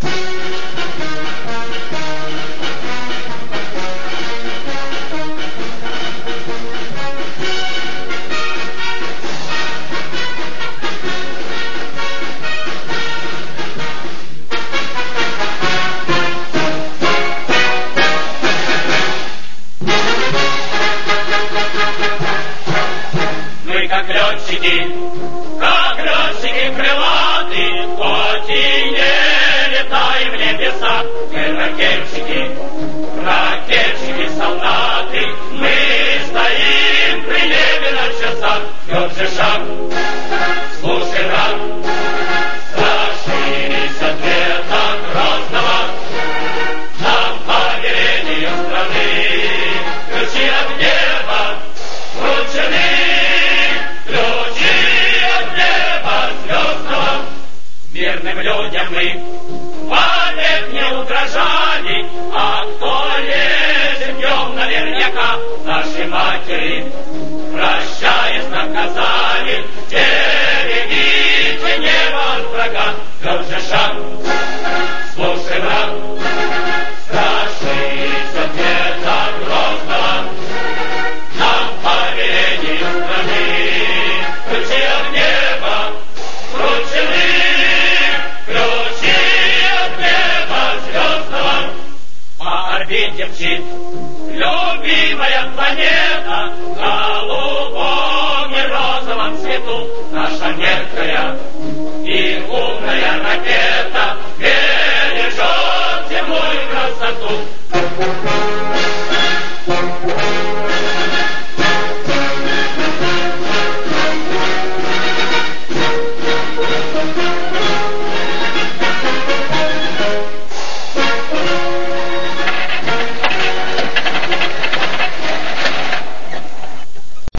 Как летчики крылатые, хоть и не летаем в небеса, мы ракетчики, солдаты, мы стоим при небе на часах. Тот же шаг, слушай, брат, страшись ответа грозного, нам по велению страны ключи от неба вручены. Мирным людям мы вовек не угрожали, а кто лезет днем наверняка, наши матери, прощаясь, наказали: берегите небо от врага. Тверже шаг, слушай, брат, страшись ответа грозного, нам по велению страны ключи от неба вручены. Орбите мчит любимая планета, в голубом и розовом цвету наша мелкая и умная ракета.